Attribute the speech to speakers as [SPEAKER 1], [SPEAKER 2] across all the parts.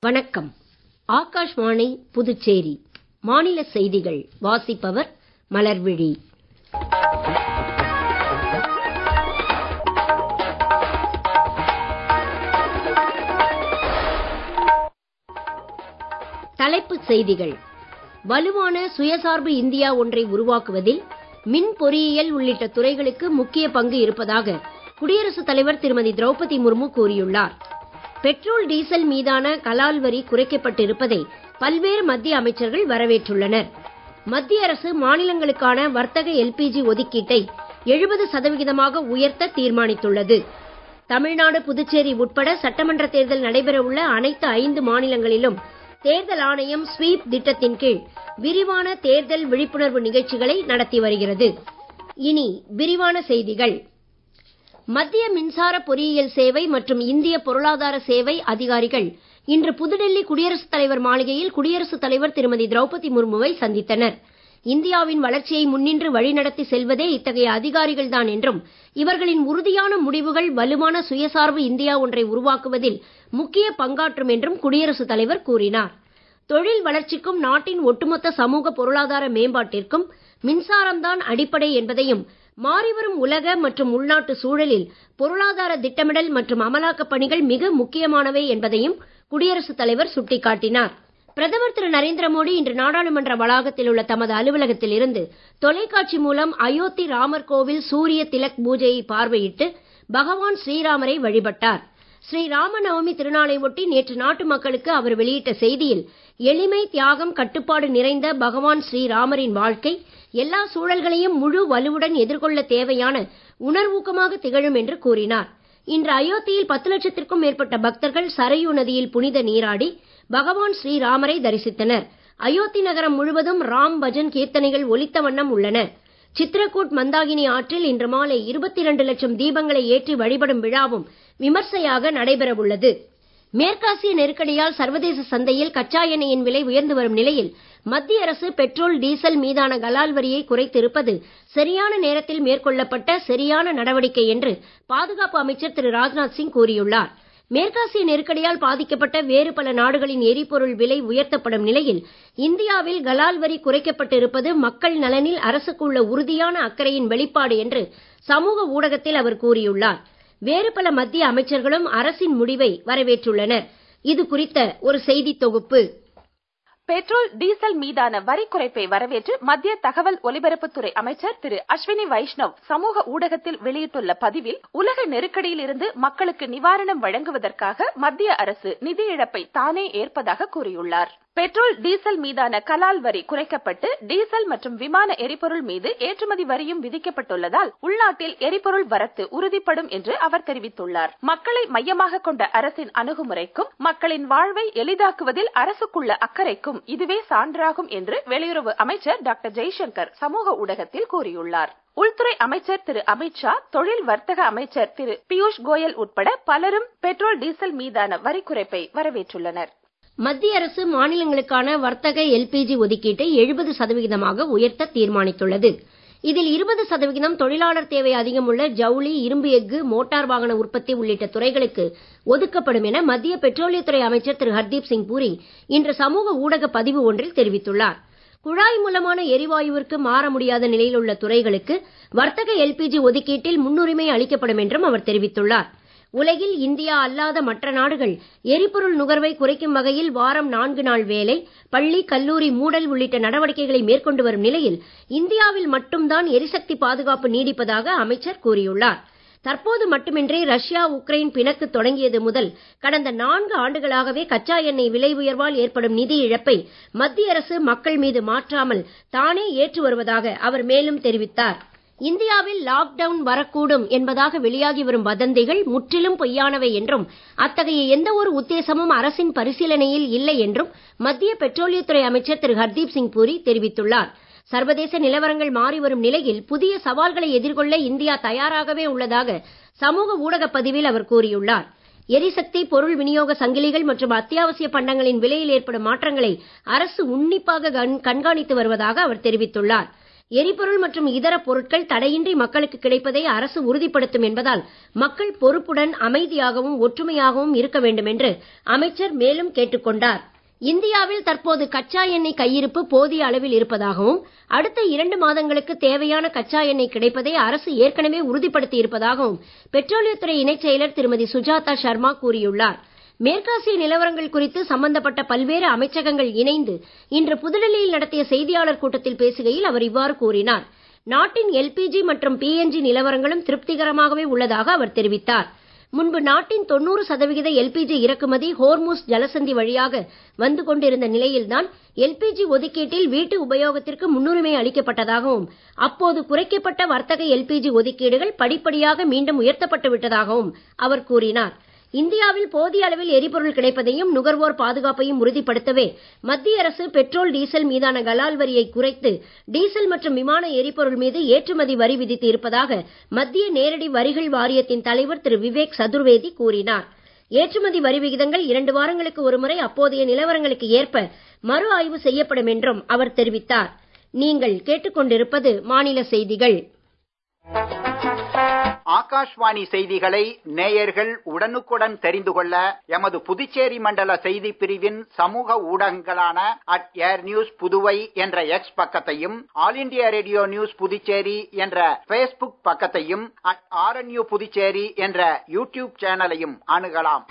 [SPEAKER 1] வணக்கம். ஆகாஷ்வாணி புதுச்சேரி மாநில செய்திகள் வாசிப்பவர் மலர்விழி. தலைப்புச் செய்திகள். வலுவான சுயசார்பு இந்தியா ஒன்றை உருவாக்குவதில் மின் பொறியியல் உள்ளிட்ட துறைகளுக்கு முக்கிய பங்கு இருப்பதாக குடியரசுத் தலைவர் திருமதி திரௌபதி முர்மு கூறியுள்ளார். பெட்ரோல் டீசல் மீதான கலால் வரி குறைக்கப்பட்டு இருப்பதை பல்வேறு மத்திய அமைச்சர்கள் வரவேற்றுள்ளனர். மத்திய அரசு மாநிலங்களுக்கான வர்த்தக எல்பிஜி ஒதுக்கீட்டை 70% உயர்த்த தீர்மானித்துள்ளது. தமிழ்நாடு, புதுச்சேரி உட்பட சட்டமன்ற தேர்தல் நடைபெறவுள்ள அனைத்து 5 மாநிலங்களிலும் தேர்தல் ஆணையம் ஸ்வீப் திட்டத்தின் கீழ் விரிவான தேர்தல் விழிப்புணர்வு நிகழ்ச்சிகளை நடத்தி வருகிறது. இனி விரிவான செய்திகள். மத்திய மின்சார பொறியியல் சேவை மற்றும் இந்திய பொருளாதார சேவை அதிகாரிகள் இன்று புதுடெல்லி குடியரசுத் தலைவர் மாளிகையில் குடியரசுத் தலைவர் திருமதி திரௌபதி முர்முவை சந்தித்தனர். இந்தியாவின் வளர்ச்சியை முன்னின்று வழிநடத்தி செல்வதே இத்தகைய அதிகாரிகள் தான் என்றும், இவர்களின் உறுதியான முடிவுகள் வலுவான சுயசார்பு இந்தியா ஒன்றை உருவாக்குவதில் முக்கிய பங்காற்றும் என்றும் குடியரசுத் தலைவர் கூறினார். தொழில் வளர்ச்சிக்கும் நாட்டின் ஒட்டுமொத்த சமூக பொருளாதார மேம்பாட்டிற்கும் மின்சாரம்தான் அடிப்படை என்பதையும், மாறிவரும் உலக மற்றும் உள்நாட்டு சூழலில் பொருளாதார திட்டமிடல் மற்றும் அமலாக்கப் பணிகள் மிக முக்கியமானவை என்பதையும் குடியரசுத் தலைவர் சுட்டிக்காட்டினார். பிரதமர் திரு நரேந்திர மோடி இன்று நாடாளுமன்ற வளாகத்தில் உள்ள தமது அலுவலகத்தில் இருந்து தொலைக்காட்சி மூலம் அயோத்தி ராமர் கோவில் சூரிய திலக் பூஜையை பார்வையிட்டு பகவான் ஸ்ரீராமரை வழிபட்டார். ஸ்ரீ ராம நவமி திருநாளை ஒட்டி நேற்று நாட்டு மக்களுக்கு அவர் வெளியிட்ட செய்தியில், எளிமை, தியாகம், கட்டுப்பாடு நிறைந்த பகவான் ஸ்ரீராமரின் வாழ்க்கை எல்லா சூழல்களையும் முழு வலுவுடன் எதிர்கொள்ள தேவையான உணர்வூக்கமாக திகழும் என்று கூறினார். இன்று அயோத்தியில் 10 லட்சத்திற்கும் மேற்பட்ட பக்தர்கள் சரையு நதியில் புனித நீராடி பகவான் ஸ்ரீராமரை தரிசித்தனர். அயோத்தி நகரம் முழுவதும் ராம் பஜன் கீர்த்தனைகள் ஒலித்த வண்ணம் உள்ளன. சித்ரகூட் மந்தாகினி ஆற்றில் இன்று மாலை 22 லட்சம் தீபங்களை ஏற்றி வழிபடும் விழாவும் விமர்சையாக நடைபெற உள்ளது. மேற்காசிய நெருக்கடியால் சர்வதேச சந்தையில் கச்சா எண்ணெயின் விலை உயர்ந்து வரும் நிலையில் மத்திய அரசு பெட்ரோல் டீசல் மீதான கலால் வரியை குறைத்திருப்பது சரியான நேரத்தில் மேற்கொள்ளப்பட்ட சரியான நடவடிக்கை என்று பாதுகாப்பு அமைச்சர் திரு ராஜ்நாத் சிங் கூறியுள்ளார். மேற்காசிய நெருக்கடியால் பாதிக்கப்பட்ட வேறு பல நாடுகளின் எரிபொருள் விலை உயர்த்தப்படும் நிலையில் இந்தியாவில் கலால் வரி குறைக்கப்பட்டு இருப்பது மக்கள் நலனில் அரசுக்கு உள்ள உறுதியான அக்கறையின் வெளிப்பாடு என்று சமூக ஊடகத்தில் அவர் கூறியுள்ளார். வேறு பல மத்திய அமைச்சர்களும் அரசின் முடிவை வரவேற்றுள்ளனர். இது குறித்த ஒரு செய்தி தொகுப்பு.
[SPEAKER 2] பெட்ரோல் டீசல் மீதான வரி குறைப்பை வரவேற்று மத்திய தகவல் ஒலிபரப்புத்துறை அமைச்சர் திரு அஸ்வினி வைஷ்ணவ் சமூக ஊடகத்தில் வெளியிட்டுள்ள பதிவில், உலக நெருக்கடியில் இருந்து மக்களுக்கு நிவாரணம் வழங்குவதற்காக மத்திய அரசு நிதி இழப்பை தானே ஏற்பதாக கூறியுள்ளார். பெட்ரோல் டீசல் மீதான கலால் வரி குறைக்கப்பட்டு டீசல் மற்றும் விமான எரிபொருள் மீது ஏற்றுமதி வரியும் விதிக்கப்பட்டுள்ளதால் உள்நாட்டில் எரிபொருள் வரத்து உறுதிப்படும் என்று அவர் தெரிவித்துள்ளார். மக்களை மையமாக கொண்ட அரசின் அணுகுமுறைக்கும் மக்களின் வாழ்வை எளிதாக்குவதில் அரசுக்குள்ள அக்கறைக்கும் இதுவே சான்றாகும் என்று வெளியுறவு அமைச்சர் டாக்டர் ஜெய்சங்கர் சமூக ஊடகத்தில் கூறியுள்ளார். உள்துறை அமைச்சர் திரு அமித்ஷா, தொழில் வர்த்தக அமைச்சர் திரு பியூஷ் கோயல் உட்பட பலரும் பெட்ரோல் டீசல் மீதான வரி குறைப்பை வரவேற்றுள்ளனர்.
[SPEAKER 1] மத்திய அரசு மாநிலங்களுக்கான வர்த்தக எல்பிஜி ஒதுக்கீட்டை 70% உயர்த்த தீர்மானித்துள்ளது. இதில் 20% தொழிலாளர் தேவை அதிகமுள்ள ஜவுளி, இரும்பு எஃகு, மோட்டார் வாகன உற்பத்தி உள்ளிட்ட துறைகளுக்கு ஒதுக்கப்படும் என மத்திய பெட்ரோலியத்துறை அமைச்சர் திரு ஹர்தீப் சிங் பூரி இன்று சமூக ஊடக பதிவு ஒன்றில் தெரிவித்துள்ளார். குழாய் மூலமான எரிவாயுவிற்கு மாற முடியாத நிலையில் உள்ள துறைகளுக்கு வர்த்தக எல்பிஜி ஒதுக்கீட்டில் முன்னுரிமை அளிக்கப்படும் என்றும் அவர் தெரிவித்துள்ளார். உலகில் இந்தியா அல்லாத மற்ற நாடுகள் எரிபொருள் நுகர்வை குறைக்கும் வகையில் வாரம் 4 நாள் வேலை, பள்ளி, கல்லூரி மூடல் உள்ளிட்ட நடவடிக்கைகளை மேற்கொண்டு வரும் நிலையில் இந்தியாவில் மட்டும்தான் எரிசக்தி பாதுகாப்பு நீடிப்பதாக அமைச்சர் கூறியுள்ளார். தற்போது மட்டுமின்றி ரஷ்யா உக்ரைன் பிணக்கு தொடங்கியது முதல் கடந்த 4 ஆண்டுகளாகவே கச்சா எண்ணெய் விலை உயர்வால் ஏற்படும் நிதி இழப்பை மத்திய அரசு மக்கள் மீது மாற்றாமல் தானே ஏற்று வருவதாக அவர் மேலும் தெரிவித்தார். இந்தியாவில் லாக்டவுன் வரக்கூடும் என்பதாக வெளியாகி வரும் வதந்திகள் முற்றிலும் பொய்யானவை என்றும், அத்தகைய எந்த ஒரு உத்தேசமும் அரசின் பரிசீலனையில் இல்லை என்றும் மத்திய பெட்ரோலியத்துறை அமைச்சர் திரு ஹர்தீப் சிங் பூரி தெரிவித்துள்ளார். சர்வதேச நிலவரங்கள் மாறி வரும் நிலையில் புதிய சவால்களை எதிர்கொள்ள இந்தியா தயாராகவே உள்ளதாக சமூக ஊடக பதிவில் அவர் கூறியுள்ளார். எரிசக்தி, பொருள் விநியோக சங்கிலிகள் மற்றும் அத்தியாவசிய பண்டங்களின் விலையில் ஏற்படும் மாற்றங்களை அரசு உன்னிப்பாக கண்காணித்து வருவதாக அவர் தெரிவித்துள்ளார். எரிபொருள் மற்றும் இதர பொருட்கள் தடையின்றி மக்களுக்கு கிடைப்பதை அரசு உறுதிப்படுத்தும் என்பதால் மக்கள் பொறுப்புடன் அமைதியாகவும் ஒற்றுமையாகவும் இருக்க வேண்டும் என்று அமைச்சர் மேலும் கேட்டுக் கொண்டார். இந்தியாவில் தற்போது கச்சா எண்ணெய் கையிருப்பு போதிய அளவில் இருப்பதாகவும் அடுத்த 2 மாதங்களுக்கு தேவையான கச்சா எண்ணெய் கிடைப்பதை அரசு ஏற்கனவே உறுதிப்படுத்தி இருப்பதாகவும் பெட்ரோலியத்துறை இணைச் செயலர் திருமதி சுஜாதா சர்மா கூறியுள்ளார். மேற்காசிய நிலவரங்கள் குறித்து சம்பந்தப்பட்ட பல்வேறு அமைச்சகங்கள் இணைந்து இன்று புதுடெல்லியில் நடத்திய செய்தியாளர் கூட்டத்தில் பேசுகையில் அவர் இவ்வாறு கூறினார். நாட்டின் எல்பிஜி மற்றும் பிஎன்ஜி நிலவரங்களும் திருப்திகரமாகவே உள்ளதாக அவர் தெரிவித்தார். முன்பு நாட்டின் 90% எல்பிஜி இறக்குமதி ஹோர்முஸ் ஜலசந்தி வழியாக வந்து கொண்டிருந்த நிலையில்தான் எல்பிஜி ஒதுக்கீட்டில் வீட்டு உபயோகத்திற்கு முன்னுரிமை அளிக்கப்பட்டதாகவும் அப்போது குறைக்கப்பட்ட வர்த்தக எல்பிஜி ஒதுக்கீடுகள் படிப்படியாக மீண்டும் உயர்த்தப்பட்டு விட்டதாகவும் அவர் கூறினார். இந்தியாவில் போதிய அளவில் எரிபொருள் கிடைப்பதையும் நுகர்வோர் பாதுகாப்பையும் உறுதிப்படுத்தவே மத்திய அரசு பெட்ரோல் டீசல் மீதான கலால் வரியை குறைத்து டீசல் மற்றும் விமான எரிபொருள் மீது ஏற்றுமதி வரி விதித்து இருப்பதாக மத்திய நேரடி வரிகள் வாரியத்தின் தலைவர் திரு விவேக் சதுர்வேதி கூறினார். ஏற்றுமதி வரி விகிதங்கள் 2 வாரங்களுக்கு ஒருமுறை அப்போதைய நிலவரங்களுக்கு ஏற்ப மறு ஆய்வு செய்யப்படும் என்றும் அவர் தெரிவித்தார். நீங்கள் கேட்டுக்கொண்டிருப்பது மாநில செய்திகள்.
[SPEAKER 3] ஆகாஷ்வாணி செய்திகளை நேயர்கள் உடனுக்குடன் தெரிந்து கொள்ள எமது புதுச்சேரி மண்டல செய்தி பிரிவின் சமூக ஊடகங்களான @airnews புதுவை என்ற எக்ஸ் பக்கத்தையும், all India radio news Puducherry என்ற Facebook பக்கத்தையும், @RNU புதுச்சேரி என்ற யூடியூப் சேனலையும் அணுகலாம்.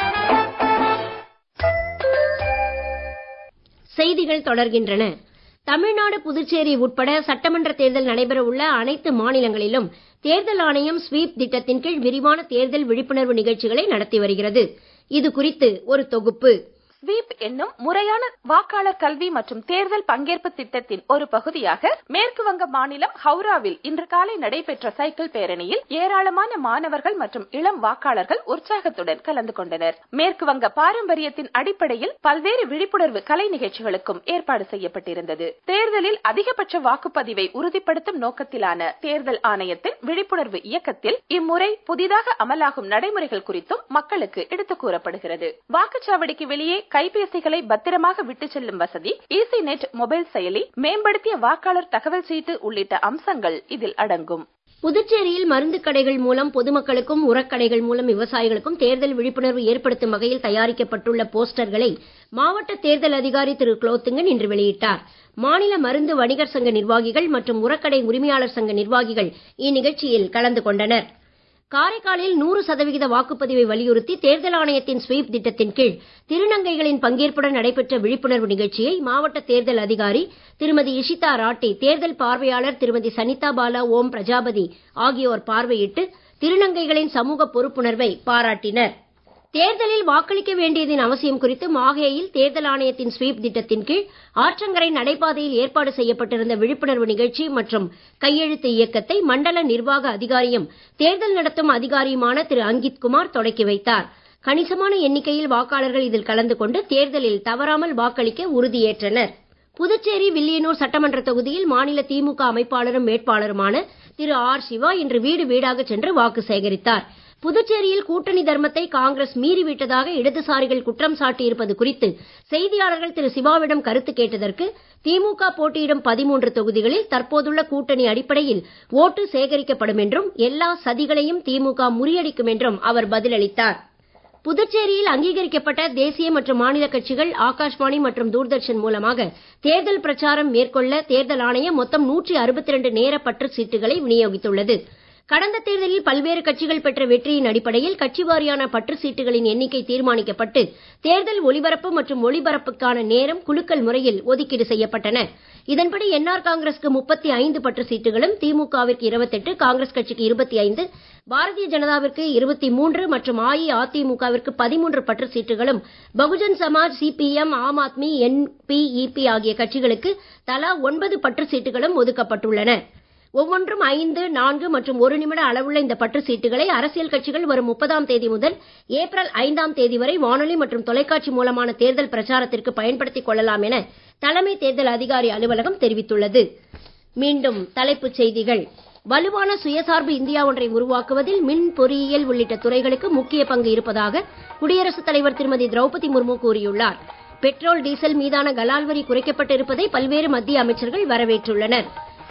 [SPEAKER 1] செய்திகள் தொடர்கின்றன. தமிழ்நாடு, புதுச்சேரி உட்பட சட்டமன்ற தேர்தல் நடைபெற உள்ள அனைத்து மாநிலங்களிலும் தேர்தல் ஆணையம் ஸ்வீப் திட்டத்தின் கீழ் விரிவான தேர்தல் விழிப்புணர்வு நிகழ்ச்சிகளை நடத்தி வருகிறது. இது குறித்து ஒரு தொகுப்பு.
[SPEAKER 2] ஸ்வீப் என்னும் முறையான வாக்காளர் கல்வி மற்றும் தேர்தல் பங்கேற்பு திட்டத்தின் ஒரு பகுதியாக மேற்கு வங்க மாநிலம் ஹவுராவில் இன்று காலை நடைபெற்ற சைக்கிள் பேரணியில் ஏராளமான மாணவர்கள் மற்றும் இளம் வாக்காளர்கள் உற்சாகத்துடன் கலந்து கொண்டனர். மேற்கு வங்க பாரம்பரியத்தின் அடிப்படையில் பல்வேறு விழிப்புணர்வு கலை நிகழ்ச்சிகளுக்கும் ஏற்பாடு செய்யப்பட்டிருந்தது. தேர்தலில் அதிகபட்ச வாக்குப்பதிவை உறுதிப்படுத்தும் நோக்கத்திலான தேர்தல் ஆணையத்தின் விழிப்புணர்வு இயக்கத்தில் இம்முறை புதிதாக அமலாகும் நடைமுறைகள் குறித்தும் மக்களுக்கு எடுத்துக் கூறப்படுகிறது. வாக்குச்சாவடிக்கு வெளியே கைபேசிகளை பத்திரமாக விட்டு செல்லும் வசதி, ஈசி நெட் மொபைல் செயலி, மேம்படுத்திய வாக்காளர் தகவல் சீட்டு உள்ளிட்ட அம்சங்கள் இதில் அடங்கும்.
[SPEAKER 1] புதுச்சேரியில் மருந்து கடைகள் மூலம் பொதுமக்களுக்கும், உரக்கடைகள் மூலம் விவசாயிகளுக்கும் தேர்தல் விழிப்புணர்வு ஏற்படுத்தும் வகையில் தயாரிக்கப்பட்டுள்ள போஸ்டர்களை மாவட்ட தேர்தல் அதிகாரி திரு குலோத்துங்கன் இன்று வெளியிட்டார். மாநில மருந்து வணிகர் சங்க நிர்வாகிகள் மற்றும் உரக்கடை உரிமையாளர் சங்க நிர்வாகிகள் இந்நிகழ்ச்சியில் கலந்து கொண்டனர். காரைக்காலில் 100% வாக்குப்பதிவை வலியுறுத்தி தேர்தல் ஆணையத்தின் ஸ்வீப் திட்டத்தின் கீழ் திருநங்கைகளின் பங்கேற்புடன் நடைபெற்ற விழிப்புணர்வு நிகழ்ச்சியை மாவட்ட தேர்தல் அதிகாரி திருமதி இஷிதா ராட்டி, தேர்தல் பார்வையாளர் திருமதி சனிதா பாலா, ஓம் பிரஜாபதி ஆகியோர் பார்வையிட்டு திருநங்கைகளின் சமூக பொறுப்புணர்வை பாராட்டினர். தேர்தலில் வாக்களிக்க வேண்டியதின் அவசியம் குறித்து மாஹேயில் தேர்தல் ஆணையத்தின் ஸ்வீப் திட்டத்தின் கீழ் ஆற்றங்கரை நடைபாதையில் ஏற்பாடு செய்யப்பட்டிருந்த விழிப்புணர்வு நிகழ்ச்சி மற்றும் கையெழுத்து இயக்கத்தை மண்டல நிர்வாக அதிகாரியும் தேர்தல் நடத்தும் அதிகாரியுமான திரு அங்கித் குமார் தொடக்கி வைத்தார். கணிசமான எண்ணிக்கையில் வாக்காளர்கள் இதில் கலந்து கொண்டு தேர்தலில் தவறாமல் வாக்களிக்க உறுதியேற்றனர். புதுச்சேரி வில்லியனூர் சட்டமன்ற தொகுதியில் மாநில திமுக அமைப்பாளரும் வேட்பாளருமான திரு ஆர் சிவா இன்று வீடு வீடாக சென்று வாக்கு சேகரித்தார். புதுச்சேரியில் கூட்டணி தர்மத்தை காங்கிரஸ் மீறிவிட்டதாக இடதுசாரிகள் குற்றம் சாட்டியிருப்பது குறித்து செய்தியாளர்கள் திரு சிவாவிடம் கருத்து கேட்டதற்கு திமுக போட்டியிடும் 13 தொகுதிகளில் தற்போதுள்ள கூட்டணி அடிப்படையில் ஓட்டு சேகரிக்கப்படும் என்றும் எல்லா சதிகளையும் திமுக முறியடிக்கும் என்றும் அவர் பதிலளித்தார். புதுச்சேரியில் அங்கீகரிக்கப்பட்ட தேசிய மற்றும் மாநில கட்சிகள் ஆகாஷ்வாணி மற்றும் தூர்தர்ஷன் மூலமாக தேர்தல் பிரச்சாரம் மேற்கொள்ள தேர்தல் ஆணையம் மொத்தம் 162 நேர பற்று சீட்டுகளை விநியோகித்துள்ளது. கடந்த தேர்தலில் பல்வேறு கட்சிகள் பெற்ற வெற்றியின் அடிப்படையில் கட்சி வாரியான பற்று சீட்டுகளின் எண்ணிக்கை தீர்மானிக்கப்பட்டு தேர்தல் ஒலிபரப்பு மற்றும் ஒளிபரப்புக்கான நேரம் குலுக்கல் முறையில் ஒதுக்கீடு செய்யப்பட்டன. இதன்படி என்ஆர் காங்கிரசுக்கு 35 பற்று சீட்டுகளும், திமுகவிற்கு 28, காங்கிரஸ் கட்சிக்கு 25, பாரதிய ஜனதாவிற்கு 23 மற்றும் அஇஅதிமுகவிற்கு 13 பற்று சீட்டுகளும், பகுஜன் சமாஜ், சிபிஎம், ஆம் ஆத்மி, என்பிஇபி ஆகிய கட்சிகளுக்கு தலா 9 பற்று சீட்டுகளும் ஒதுக்கப்பட்டுள்ளன. ஒவ்வொன்றும் 5, 4 மற்றும் 1 நிமிட அளவுள்ள இந்த பற்று சீட்டுகளை அரசியல் கட்சிகள் வரும் 30ஆம் தேதி முதல் ஏப்ரல் 5ஆம் தேதி வரை வானொலி மற்றும் தொலைக்காட்சி மூலமான தேர்தல் பிரச்சாரத்திற்கு பயன்படுத்திக் கொள்ளலாம் என தலைமை தேர்தல் அதிகாரி அலுவலகம் தெரிவித்துள்ளது. மீண்டும் தலைப்புச் செய்திகள். வலுவான சுயசார்பு இந்தியா ஒன்றை உருவாக்குவதில் மின் பொறியியல் உள்ளிட்ட துறைகளுக்கு முக்கிய பங்கு இருப்பதாக குடியரசுத் தலைவர் திருமதி திரௌபதி முர்மு கூறியுள்ளார். பெட்ரோல், டீசல் மீதான கலால் வரி குறைக்கப்பட்டிருப்பதை பல்வேறு மத்திய அமைச்சர்கள் வரவேற்றுள்ளனர்.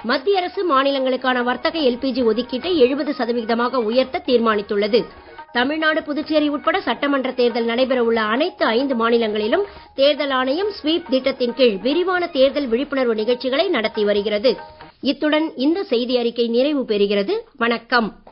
[SPEAKER 1] மத்திய அரசு மாநிலங்களுக்கான வர்த்தக எல்பிஜி ஒதுக்கீட்டை 70% உயர்த்த தீர்மானித்துள்ளது. தமிழ்நாடு, புதுச்சேரி உட்பட சட்டமன்ற தேர்தல் நடைபெற உள்ள அனைத்து 5 மாநிலங்களிலும் தேர்தல் ஆணையம் ஸ்வீப் திட்டத்தின் கீழ் விரிவான தேர்தல் விழிப்புணர்வு நிகழ்ச்சிகளை நடத்தி வருகிறது. இத்துடன் இந்த செய்தி அறிக்கை நிறைவு பெறுகிறது. வணக்கம்.